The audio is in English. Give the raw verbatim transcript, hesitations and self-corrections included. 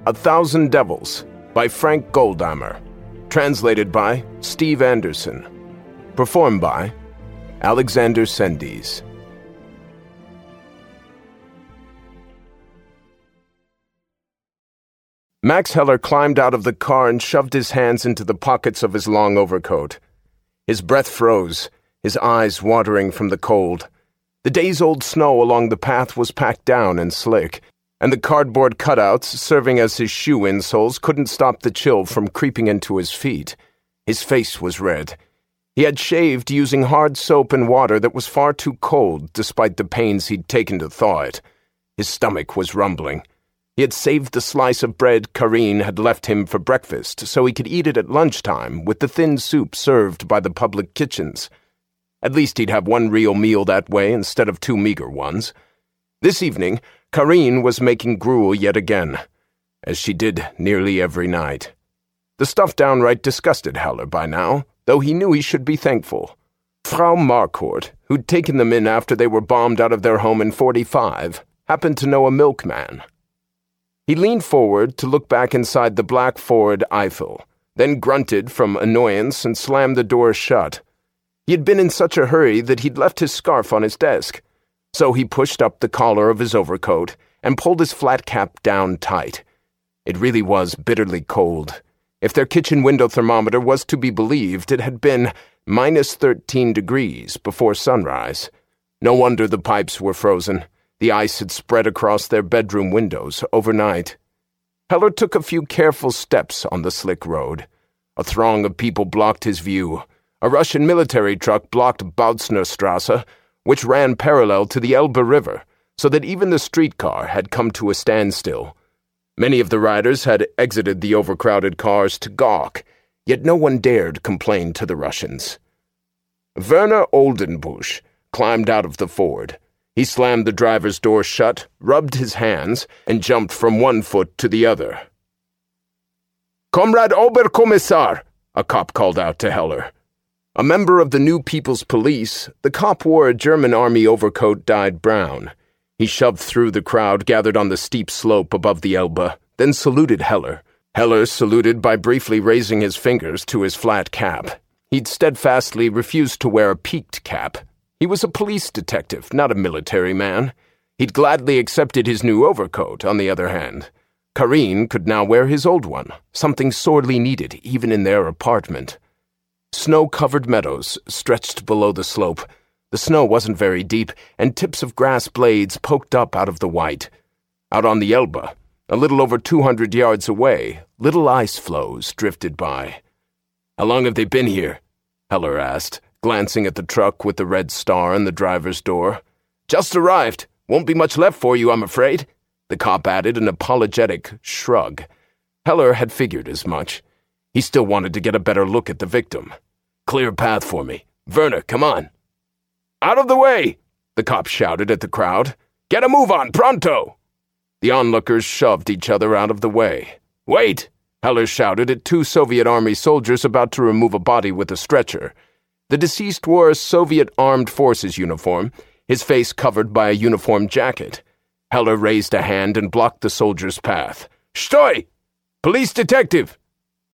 A Thousand Devils by Frank Goldhammer. Translated by Steve Anderson. Performed by Alexander Sendies. Max Heller climbed out of the car and shoved his hands into the pockets of his long overcoat. His breath froze, his eyes watering from the cold. The days-old snow along the path was packed down and slick, and the cardboard cutouts serving as his shoe insoles couldn't stop the chill from creeping into his feet. His face was red. He had shaved using hard soap and water that was far too cold, despite the pains he'd taken to thaw it. His stomach was rumbling. He had saved the slice of bread Karine had left him for breakfast so he could eat it at lunchtime with the thin soup served by the public kitchens. At least he'd have one real meal that way instead of two meager ones. This evening, Karine was making gruel yet again, as she did nearly every night. The stuff downright disgusted Heller by now, though he knew he should be thankful. Frau Marcourt, who'd taken them in after they were bombed out of their home in forty-five, happened to know a milkman. He leaned forward to look back inside the black Ford Eiffel, then grunted from annoyance and slammed the door shut. He had been in such a hurry that he'd left his scarf on his desk. So he pushed up the collar of his overcoat and pulled his flat cap down tight. It really was bitterly cold. If their kitchen window thermometer was to be believed, it had been minus thirteen degrees before sunrise. No wonder the pipes were frozen. The ice had spread across their bedroom windows overnight. Heller took a few careful steps on the slick road. A throng of people blocked his view. A Russian military truck blocked Bautznerstrasse, which ran parallel to the Elbe River, so that even the streetcar had come to a standstill. Many of the riders had exited the overcrowded cars to gawk, yet no one dared complain to the Russians. Werner Oldenbusch climbed out of the Ford. He slammed the driver's door shut, rubbed his hands, and jumped from one foot to the other. "Comrade Oberkommissar!" a cop called out to Heller. A member of the New People's Police, the cop wore a German army overcoat dyed brown. He shoved through the crowd gathered on the steep slope above the Elbe, then saluted Heller. Heller saluted by briefly raising his fingers to his flat cap. He'd steadfastly refused to wear a peaked cap. He was a police detective, not a military man. He'd gladly accepted his new overcoat, on the other hand. Karine could now wear his old one, something sorely needed even in their apartment. Snow-covered meadows stretched below the slope. The snow wasn't very deep, and tips of grass blades poked up out of the white. Out on the Elbe, a little over two hundred yards away, little ice floes drifted by. "How long have they been here?" Heller asked, glancing at the truck with the red star in the driver's door. "Just arrived. Won't be much left for you, I'm afraid." The cop added an apologetic shrug. Heller had figured as much. He still wanted to get a better look at the victim. "Clear path for me. Werner, come on." "Out of the way!" the cop shouted at the crowd. "Get a move on, pronto!" The onlookers shoved each other out of the way. "Wait!" Heller shouted at two Soviet Army soldiers about to remove a body with a stretcher. The deceased wore a Soviet Armed Forces uniform, his face covered by a uniform jacket. Heller raised a hand and blocked the soldier's path. "Stoi! Police detective!